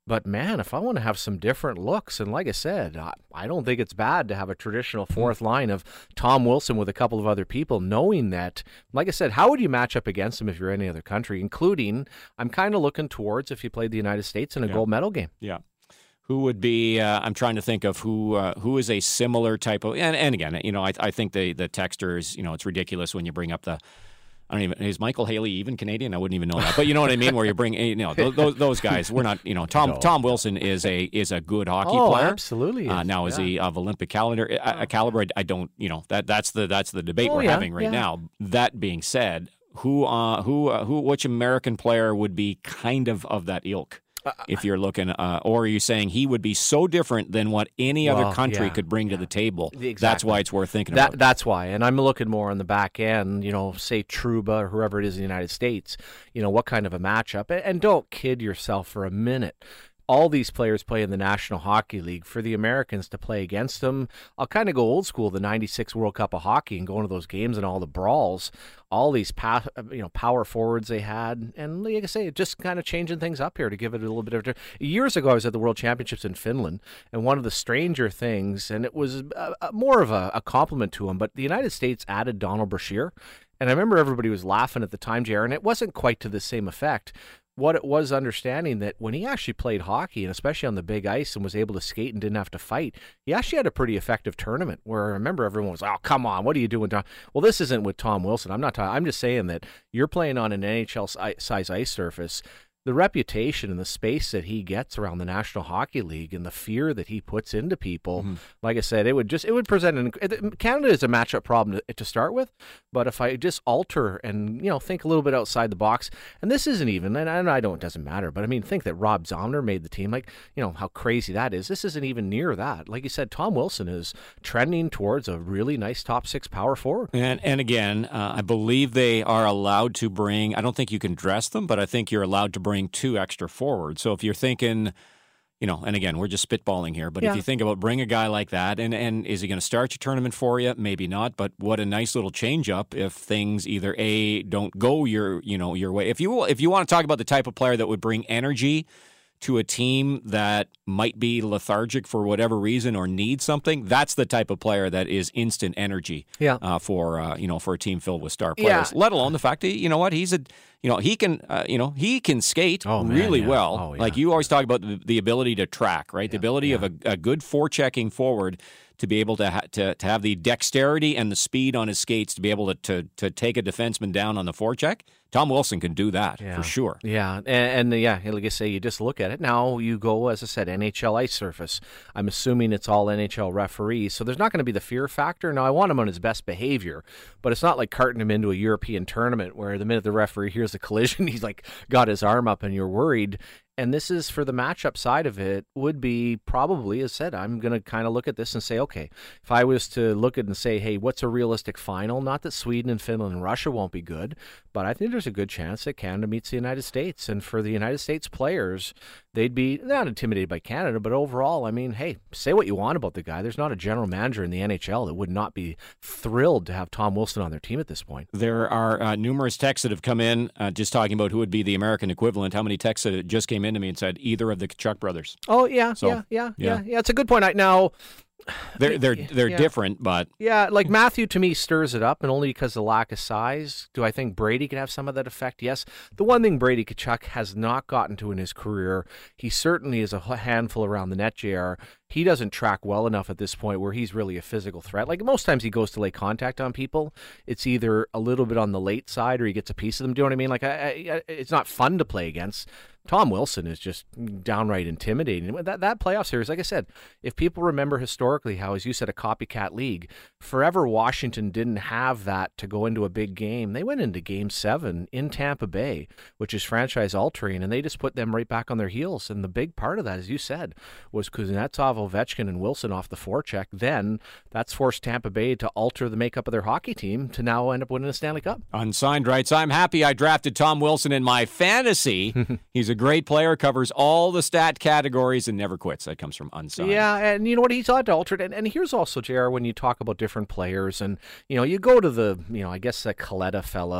But, man, if I want to have some different looks, and like I said, I, I don't think it's bad to have a traditional fourth line of Tom Wilson with a couple of other people, knowing that, like I said, how would you match up against him if you're any other country, including I'm kind of looking towards if you played the United States in a
yeah.
gold medal game.
Yeah. Who would be, uh, I'm trying to think of who uh, who is a similar type of, and, and again, you know, I, I think the, the texters, you know, it's ridiculous when you bring up the, I don't even, is Michael Haley even Canadian? I wouldn't even know that. But you know what I mean? Where you bring, you know, those, those guys, we're not, you know, Tom
no.
Tom Wilson is a is a good hockey
oh,
player.
absolutely.
Uh, now, is
yeah.
he of Olympic caliber? A caliber? I don't, you know, that that's the that's the debate
oh,
we're
yeah,
having right
yeah.
now. That being said, who uh, who uh, who which American player would be kind of of that ilk? If you're looking, uh, or are you saying he would be so different than what any
well,
other country
yeah,
could bring
yeah.
to the table?
Exactly.
That's why it's worth thinking
that,
about.
That's why. And I'm looking more on the back end, you know, say Trouba or whoever it is in the United States, you know, what kind of a matchup. And don't kid yourself for a minute. All these players play in the National Hockey League. For the Americans to play against them, I'll kind of go old school, the ninety-six World Cup of Hockey, and go into those games and all the brawls, all these pa- you know power forwards they had. And like I say, just kind of changing things up here to give it a little bit of... Years ago, I was at the World Championships in Finland, and one of the stranger things, and it was a, a, more of a, a compliment to them, but the United States added Donald Brashear. And I remember everybody was laughing at the time, J R, and it wasn't quite to the same effect. What it was understanding that when he actually played hockey, and especially on the big ice, and was able to skate and didn't have to fight, he actually had a pretty effective tournament where I remember everyone was, oh, come on, what are you doing, Tom? Well, this isn't with Tom Wilson. I'm not talking, I'm just saying that you're playing on an N H L-size ice surface. The reputation and the space that he gets around the National Hockey League and the fear that he puts into people, mm-hmm. like I said, it would just it would present an, Canada is a matchup problem to, to start with, but if I just alter and you know think a little bit outside the box, and this isn't even, and I, and I don't, it doesn't matter, but I mean, think that Rob Zombner made the team, like you know how crazy that is. This isn't even near that. Like you said, Tom Wilson is trending towards a really nice top six power forward.
And and again, uh, I believe they are allowed to bring. I don't think you can dress them, but I think you're allowed to bring. Bring two extra forwards. So if you're thinking, you know, and again, we're just spitballing here, but yeah. if you think about bring a guy like that, and, and is he going to start your tournament for you? Maybe not, but what a nice little change up if things either A, don't go your, you know, your way. If you if you want to talk about the type of player that would bring energy to a team that might be lethargic for whatever reason or need something, that's the type of player that is instant energy
yeah.
uh, for uh, you know for a team filled with star players.
Yeah.
Let alone the fact that you know what he's a you know he can uh, you know he can skate
oh, man,
really
yeah.
well.
Oh, yeah.
Like you always talk about the, the ability to track, right?
Yeah.
The ability
yeah.
of a, a good forechecking forward to be able to, ha- to to have the dexterity and the speed on his skates to be able to to, to take a defenseman down on the forecheck. Tom Wilson can do that
yeah.
for sure.
Yeah, and, and yeah, like I say, you just look at it. Now you go, as I said, N H L ice surface. I'm assuming it's all N H L referees, so there's not going to be the fear factor. Now, I want him on his best behavior, but it's not like carting him into a European tournament where the minute the referee hears a collision, he's like got his arm up and you're worried. And this is for the matchup side of it would be probably, as said, I'm going to kind of look at this and say, okay, if I was to look at it and say, hey, what's a realistic final? Not that Sweden and Finland and Russia won't be good, but I think there's a good chance that Canada meets the United States. And for the United States players, they'd be not intimidated by Canada, but overall, I mean, hey, say what you want about the guy. There's not a general manager in the N H L that would not be thrilled to have Tom Wilson on their team at this point.
There are uh, numerous texts that have come in uh, just talking about who would be the American equivalent. How many texts that just came in to me and said either of the Tkachuk brothers?
Oh, yeah,
so,
yeah, yeah,
yeah,
yeah, yeah. It's a good point. I, now,
They're they're they're
yeah.
different, but
yeah, like Matthew to me stirs it up, and only because of the lack of size. Do I think Brady could have some of that effect? Yes. The one thing Brady Tkachuk has not gotten to in his career, he certainly is a handful around the net, J R. He doesn't track well enough at this point where he's really a physical threat. Like most times he goes to lay contact on people, it's either a little bit on the late side or he gets a piece of them. Do you know what I mean? Like I, I, it's not fun to play against. Tom Wilson is just downright intimidating. That that playoff series, like I said, if people remember historically how, as you said, a copycat league, forever Washington didn't have that to go into a big game. They went into game seven in Tampa Bay, which is franchise altering, and they just put them right back on their heels. And the big part of that, as you said, was Kuznetsov, Ovechkin, and Wilson off the forecheck. Then that's forced Tampa Bay to alter the makeup of their hockey team to now end up winning the Stanley Cup.
Unsigned writes, I'm happy I drafted Tom Wilson in my fantasy. He's a great player, covers all the stat categories, and never quits. That comes from Unsigned.
Yeah, and you know what? He's ought to alter it. And, and here's also, J R, when you talk about different players, and, you know, you go to the, you know, I guess that Kaleta fella,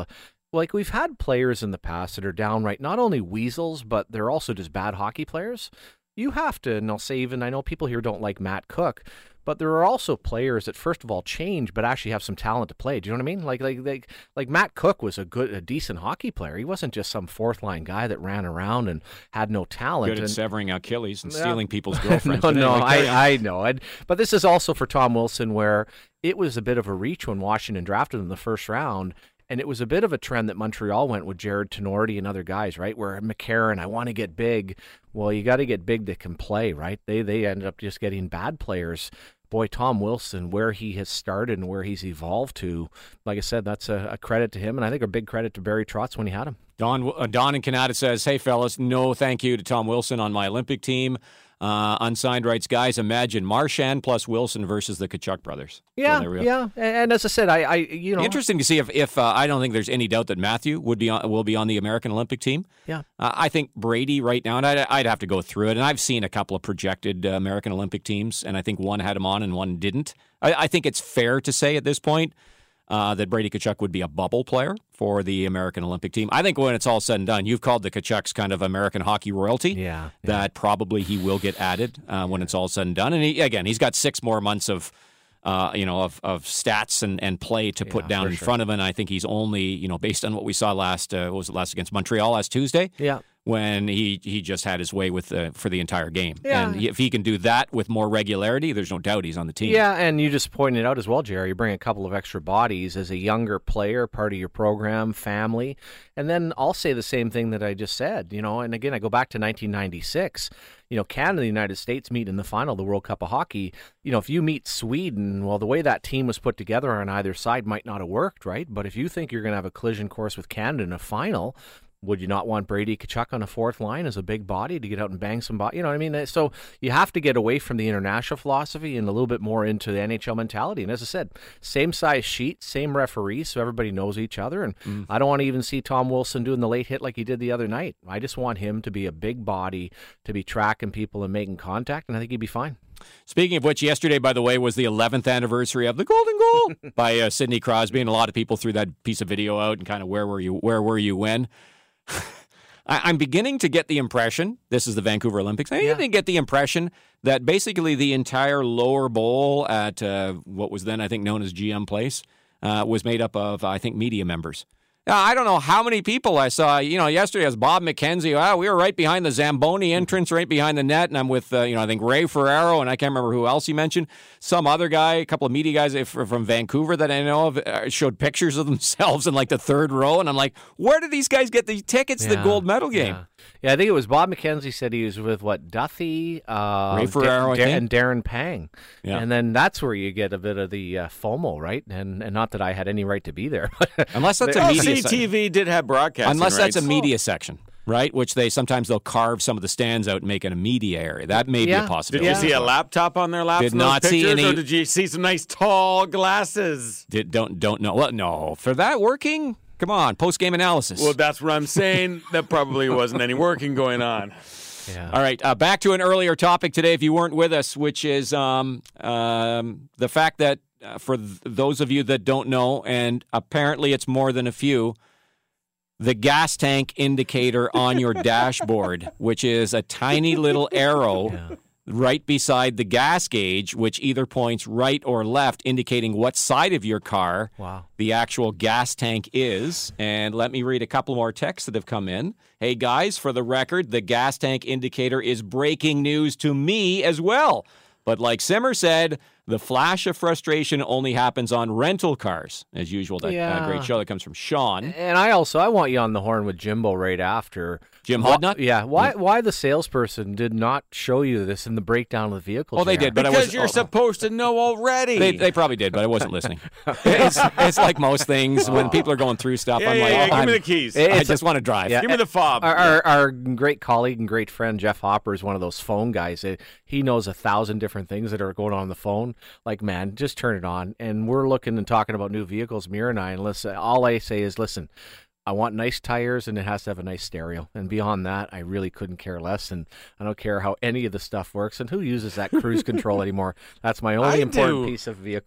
like we've had players in the past that are downright not only weasels, but they're also just bad hockey players. You have to, and I'll say even, I know people here don't like Matt Cook, but there are also players that first of all change, but actually have some talent to play. Do you know what I mean? Like, like, like, like Matt Cook was a good, a decent hockey player. He wasn't just some fourth line guy that ran around and had no talent.
Good at
and,
severing Achilles and
yeah.
stealing people's girlfriends.
no, no,
Like,
I, I know. I'd, but this is also for Tom Wilson, where it was a bit of a reach when Washington drafted him in the first round. And it was a bit of a trend that Montreal went with Jared Tenorti and other guys, right? Where McCarron, I want to get big. Well, you got to get big that can play, right? They they ended up just getting bad players. Boy, Tom Wilson, where he has started and where he's evolved to, like I said, that's a, a credit to him. And I think a big credit to Barry Trotz when he had him.
Don, uh, Don in Canada says, hey, fellas, no thank you to Tom Wilson on my Olympic team. Uh, Unsigned writes, guys, imagine Marchand plus Wilson versus the Tkachuk brothers.
Yeah,
so
yeah. And as I said, I, I you know.
Interesting to see if, if uh, I don't think there's any doubt that Matthew would be on, will be on the American Olympic team.
Yeah.
Uh, I think Brady right now, and I'd, I'd have to go through it, and I've seen a couple of projected uh, American Olympic teams, and I think one had him on and one didn't. I, I think it's fair to say at this point Uh, that Brady Tkachuk would be a bubble player for the American Olympic team. I think when it's all said and done, you've called the Tkachuks kind of American hockey royalty.
Yeah,
That
yeah.
probably he will get added uh, when it's all said and done. And he, again, he's got six more months of, uh, you know, of, of stats and, and play to put
Yeah,
down
for
in
sure.
front of him. And I think he's only, you know, based on what we saw last, uh, what was it last against Montreal last Tuesday?
Yeah.
When he, he just had his way with uh, for the entire game.
Yeah.
And if he can do that with more regularity, there's no doubt he's on the team.
Yeah, and you just pointed out as well, Jerry, you bring a couple of extra bodies as a younger player, part of your program, family. And then I'll say the same thing that I just said, you know, and again, I go back to nineteen ninety-six. You know, Canada and the United States meet in the final of the World Cup of Hockey. You know, if you meet Sweden, well, the way that team was put together on either side might not have worked, right? But if you think you're going to have a collision course with Canada in a final, would you not want Brady Tkachuk on a fourth line as a big body to get out and bang some body? You know what I mean? So you have to get away from the international philosophy and a little bit more into the N H L mentality. And as I said, same size sheet, same referees, so everybody knows each other. And mm. I don't want to even see Tom Wilson doing the late hit like he did the other night. I just want him to be a big body, to be tracking people and making contact, and I think he'd be fine.
Speaking of which, yesterday, by the way, was the eleventh anniversary of the Golden Goal by uh, Sidney Crosby, and a lot of people threw that piece of video out and kind of where were you, where were you when? I'm beginning to get the impression, this is the Vancouver Olympics, I'm beginning to get the impression that basically the entire lower bowl at uh, what was then, I think, known as G M Place uh, was made up of, I think, media members. Now, I don't know how many people I saw, you know, yesterday as Bob McKenzie. Wow, we were right behind the Zamboni entrance, right behind the net, and I'm with, uh, you know, I think Ray Ferraro, and I can't remember who else he mentioned. Some other guy, a couple of media guys from Vancouver that I know of uh, showed pictures of themselves in like the third row, and I'm like, where did these guys get these tickets to
yeah,
the gold medal game?
Yeah. yeah, I think it was Bob McKenzie said he was with, what, Duthie, uh,
Ray Ferraro,
Da-
I
Da-
think.
and Darren Pang.
Yeah.
And then that's where you get a bit of the uh, FOMO, right? And and not that I had any right to be there.
Unless that's a
Well,
media
C T V did have broadcasting
Unless that's
rights.
a media section, right? Which they sometimes they'll carve some of the stands out and make it a media area. That may be
Yeah.
a possibility.
Did you see a laptop on their laps
Did
in those
not see
pictures,
any-
or did you see some nice tall glasses?
Did, don't don't know. Well, no, for that working. Come on, post game analysis.
Well, that's what I'm saying. That probably wasn't any working going on.
yeah.
All right, uh, back to an earlier topic today, if you weren't with us, which is um, um, the fact that uh, for th- those of you that don't know, and apparently it's more than a few, the gas tank indicator on your dashboard, which is a tiny little arrow
Yeah.
right beside the gas gauge, which either points right or left, indicating what side of your car
Wow.
the actual gas tank is. And let me read a couple more texts that have come in. Hey, guys, for the record, the gas tank indicator is breaking news to me as well. But like Simmer said, the flash of frustration only happens on rental cars, as usual. That
Yeah.
uh, great show that comes from Sean.
And I also I want you on the horn with Jimbo right after.
Jim
Wha-
Hodnut?
Yeah. Why why the salesperson did not show you this in the breakdown of the vehicle?
Oh, they
J R?
did, but I
Because
was-
you're
oh.
supposed to know already.
They, they probably did, but I wasn't listening. It's, it's like most things. When people are going through stuff,
yeah,
I'm
yeah,
like,
yeah.
oh,
Give
I'm-
me the keys.
It-
I
It's
just want to drive.
Yeah.
Give me the fob.
Our, our our great colleague and great friend Jeff Hopper is one of those phone guys. That He knows a thousand different things that are going on on the phone. Like, man, just turn it on. And we're looking and talking about new vehicles, Mira and I. And listen, all I say is, listen, I want nice tires and it has to have a nice stereo. And beyond that, I really couldn't care less. And I don't care how any of the stuff works. And who uses that cruise control anymore? That's my only
I
important
do.
piece of vehicle.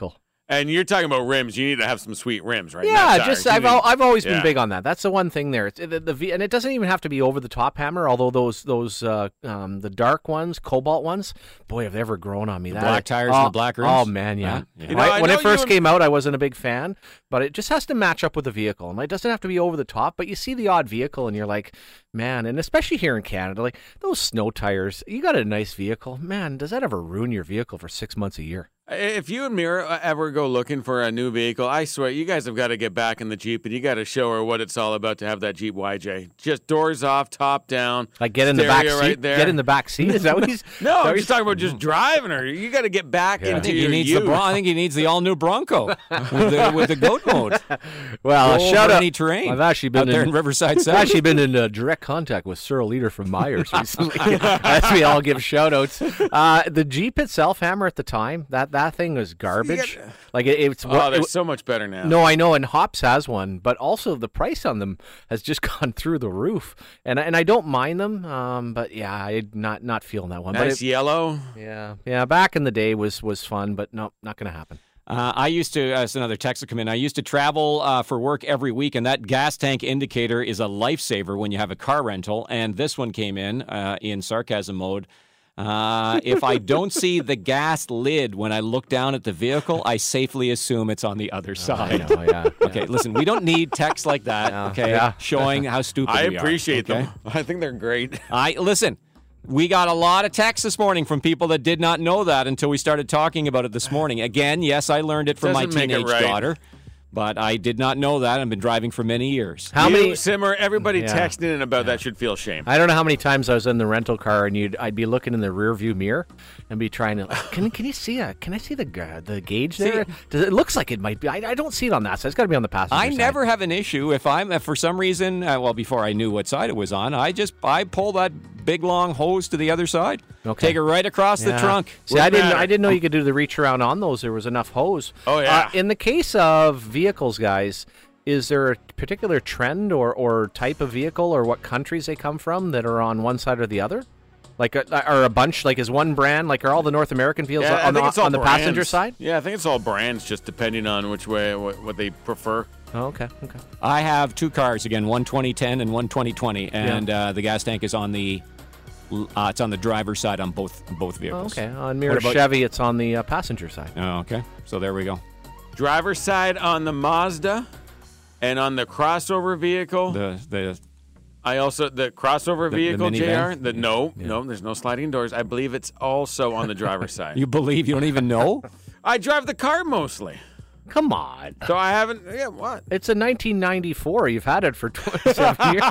And you're talking about rims. You need to have some sweet rims, right?
Yeah, just I've,
need,
I've always been
yeah.
big on that. That's the one thing there. It's, the, the and it doesn't even have to be over the top hammer. Although those those uh, um, the dark ones, cobalt ones, boy, have they ever grown on me.
The
that
black tires
oh,
and the black rims.
Oh man, yeah.
Uh, yeah.
You know,
I,
I
when
know
it first
and...
came out, I wasn't a big fan, but it just has to match up with the vehicle, and it doesn't have to be over the top. But you see the odd vehicle, and you're like, man, and especially here in Canada, like those snow tires. You got a nice vehicle, man. Does that ever ruin your vehicle for six months a year?
If you and Mira ever go looking for a new vehicle, I swear you guys have got to get back in the Jeep and you got to show her what it's all about to have that Jeep Y J. Just doors off, top down.
Like get in the back seat.
Right there.
Get in the back seat. Is that what he's?
No, I'm
he's
just talking about just driving her. You got to get back
Yeah.
I
into
think he
your
needs
youth.
the Bron- I think he needs the all new Bronco with the with the goat mode.
Well,
Go
shout
over
out.
any terrain.
I've actually been
out there
in,
in Riverside
I've
South.
actually been in uh, direct contact with Cyril Leader from Myers recently. As we all give shout outs. Uh, the Jeep itself, Hammer, at the time, that, that thing was garbage. Like it, it's
Oh, they're
it,
so much better now.
No, I know, and Hops has one, but also the price on them has just gone through the roof. And and I don't mind them, um, but yeah, I'm not not feeling that one.
Nice
but it,
yellow.
yeah, yeah. Back in the day was was fun, but no, not going to happen.
Uh, I used to, as another text to come in, I used to travel uh, for work every week, and that gas tank indicator is a lifesaver when you have a car rental. And this one came in uh, in sarcasm mode. Uh, if I don't see the gas lid when I look down at the vehicle, I safely assume it's on the other side.
I know, yeah.
Okay, listen, we don't need text like that,
Yeah,
okay,
yeah.
showing how stupid
I
we are.
appreciate
okay?
them. I think they're great.
I listen. We got a lot of texts this morning from people that did not know that until we started talking about it this morning. Again, yes, I learned it from my
Doesn't make it
teenage
right.
daughter, but I did not know that. I've been driving for many years.
How
you,
many?
Simmer, everybody
Yeah.
texting in about that should feel shame.
I don't know how many times I was in the rental car and you'd I'd be looking in the rear view mirror and be trying to can can you see a can I see the ga- the gauge there? Does it looks like it might be? I, I don't see it on that side. It's got to be on the passenger
I
side.
never have an issue if I'm if for some reason. Uh, well, before I knew what side it was on, I just I pull that big long hose to the other side,
Okay.
take it right across the
Yeah.
trunk.
See, I didn't
matter.
I didn't know you could do the reach around on those. There was enough hose.
Oh, yeah.
Uh, in the case of vehicles, guys, is there a particular trend or, or type of vehicle or what countries they come from that are on one side or the other? Like, a, or a bunch? Like, is one brand? Like, are all the North American vehicles
Yeah, I
on, the,
think it's all
on the
brands.
passenger side?
Yeah, I think it's all brands, just depending on which way what, what they prefer.
Oh, okay, okay.
I have two cars again, one twenty ten and one twenty twenty, and uh, the gas tank is on the uh, it's on the driver's side on both both
Oh,
vehicles.
okay. On Mirror
about-
Chevy, it's on the uh, passenger side.
Oh, okay. So there we go.
Driver's side on the Mazda, and on the crossover vehicle.
The the
I also the crossover
The- the
vehicle,
minivan?
J R. The no, no, there's no sliding doors. I believe it's also on the driver's side.
you believe you don't even know?
I drive the car mostly,
Come on.
so I haven't. Yeah, what?
It's a nineteen ninety-four. You've had it for twenty-seven years.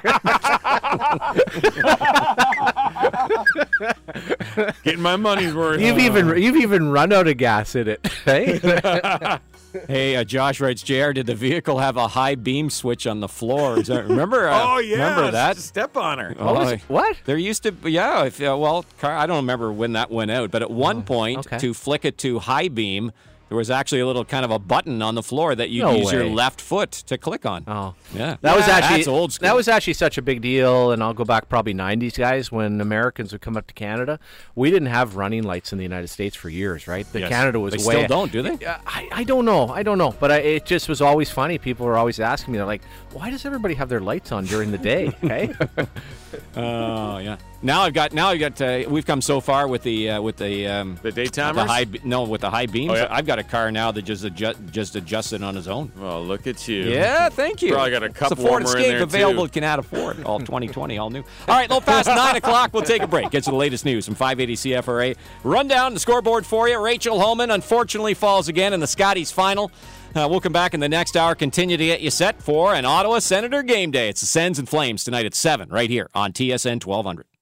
Getting my money's worth.
You've even you've even run out of gas in it. Hey?
Hey, uh, Josh writes, J R, did the vehicle have a high beam switch on the floor? Is that, remember? Uh,
Oh yeah,
remember that?
Step on her.
Oh,
What was- what?
There used to be, yeah, if, uh, well, car, I don't remember when that went out, but at one point,
okay.
to flick it to high beam, there was actually a little kind of a button on the floor that you
No
use your
way.
left foot to click on.
Oh.
Yeah.
That was
Yeah,
actually
that's old school.
That was actually such a big deal, and I'll go back probably nineties, guys, when Americans would come up to Canada. We didn't have running lights in the United States for years, right? The
Yes.
Canada was
They
way.
still don't, do they?
Uh, I, I don't know. I don't know, but I, it just was always funny. People were always asking me, they're like, "Why does everybody have their lights on during the day?" Hey,
Oh yeah. Now I've got. Now I've got. Uh, we've come so far with the uh, with the um,
The daytimers?
the high. be- No, with the high beams.
Oh, yeah.
I've got a car now that just adjust, just adjusts it on its own.
Well, look at you.
Yeah, thank you.
Probably got a cup
it's a Ford
warmer in
Escape
there,
available
too.
at Canada Ford. All twenty twenty, all new. All right, a little past nine o'clock. We'll take a break. Get to the latest news from five eighty C F R A. Rundown the scoreboard for you. Rachel Holman unfortunately falls again in the Scotties final. Uh, we'll come back in the next hour. Continue to get you set for an Ottawa Senator game day. It's the Sens and Flames tonight at seven right here on T S N twelve hundred.